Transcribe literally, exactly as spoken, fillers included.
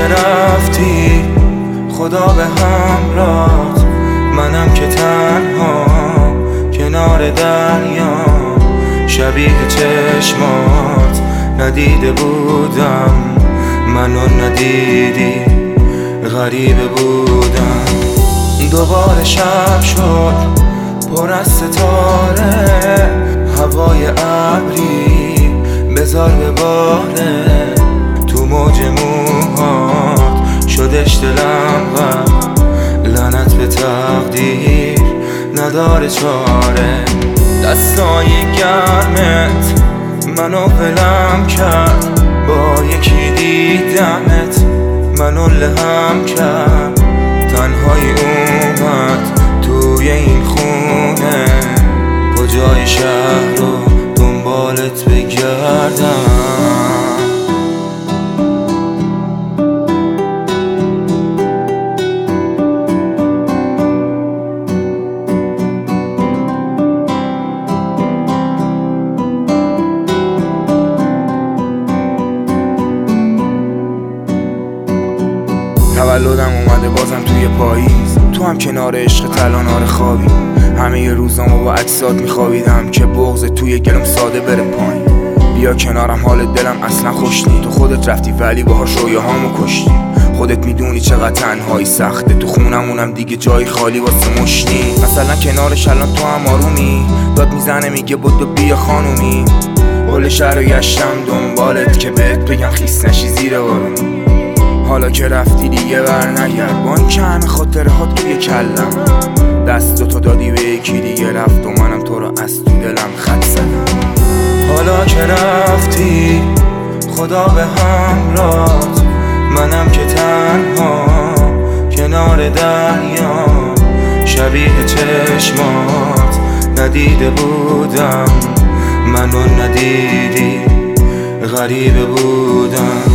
که رفتی خدا به همراهت، منم که تنها کنار دریا، شبیه چشمات ندیده بودم، منو ندیدی غریبه بودم. دوباره شب شد پر از ستاره، هوای ابری بذار بباره، تو موج موهات شدش دلم و لعنت به تقدیر نداره چاره. دستای گرمت منو ولم کرد، با یکی دیدمت منو لهم کرد، تنهایی اومد توی این خونه، کجای شهر رو دنبالت بگردم. تولدم اومده بازم توی پاییز، تو هم کنار عشق تلانار خوابی، همه ی روزامو با عکسات میخوابیدم که بغض توی گلم ساده بره پایین. بیا کنارم حال دلم اصلا خوش نی، تو خودت رفتی ولی باهاش رویاهامو کشتی، خودت میدونی چقدر تنهایی سخته، تو خونمونم دیگه جای خالی واسه مشتی. مثلا کنارش الان تو هم آرومی، داد میزنه میگه بدو بیا خانومی، کل شهر رو گشتم دنبالت که بهت بگم خیس نشی زیر بارونی. حالا که رفتی دیگه بر نگرد، با این که همه خاطرهات توی کلم، دستتو دادی به یکی دیگه رفت و منم تو رو از تو دلم خط زدم. حالا که رفتی خدا به همراهت، منم که تنها کنار دریا، شبیه چشمات ندیده بودم، منو ندیدی غریبه بودم.